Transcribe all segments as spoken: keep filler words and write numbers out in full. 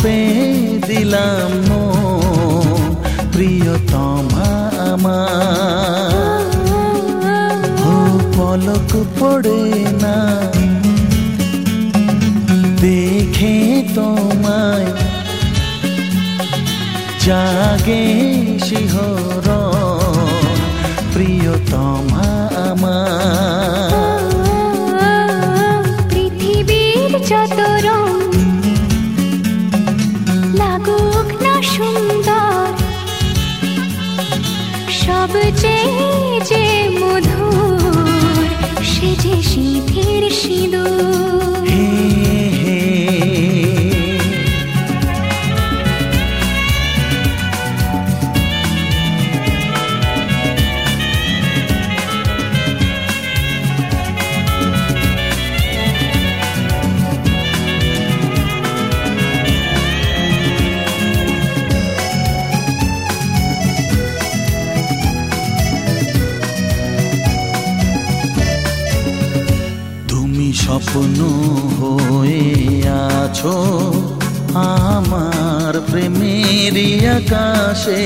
সপে দিলাম মন প্রিয়তমা আমার। ও পলক পড়ে না দেখে তোমায়, জাগে শিহরণ প্রিয়তমা আমার। পৃথিবীর যত রং লাগুক না সুন্দর, সবচেয়ে যে মধুর সে যে সিঁথির সিঁদুর। হে হে স্বপ্ন হয়ে আছো আমার প্রেমের আকাশে,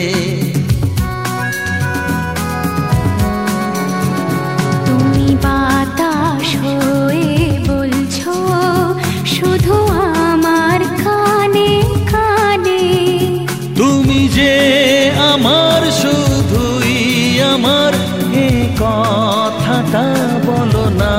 তুমি বাতাস হয়ে বলছো শুধু আমার কানে কানে। তুমি যে আমার শুধুই আমার, এ কথাটা বলো না।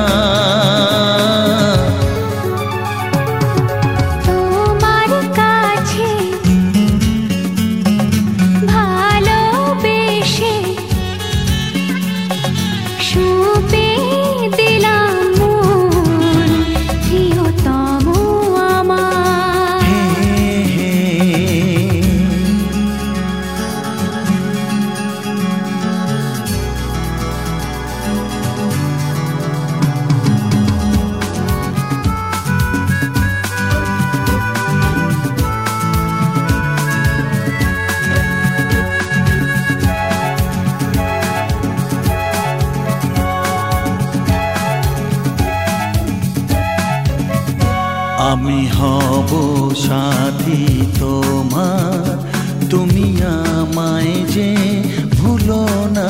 আমি হব সাথী তোমার, তুমি আমায় যে ভুলো না।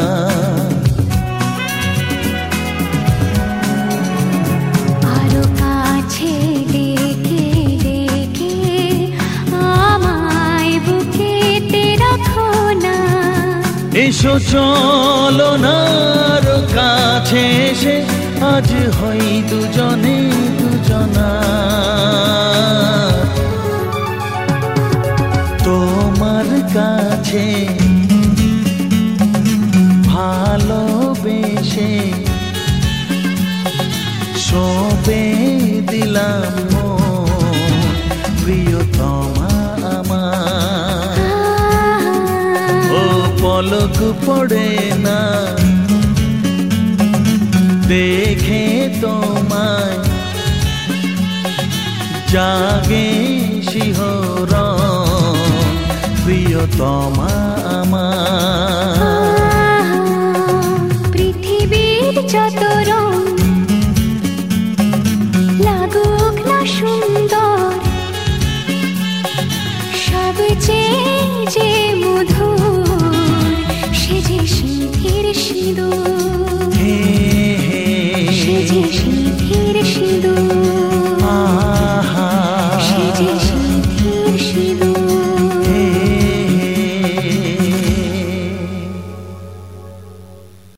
আরো কাছে ডেকে ডেকে আমায় বুকেতে রাখো না। এসো চলো না আরো কাছে এসে আজ হই দুজনে দুজনা। তোমার কাছে ভালোবেসে সপে দিলাম মন প্রিয়তমা আমার। ও পলক পড়ে না দেখে তোমায়, জাগে শিহরণ প্রিয়তমা আমার।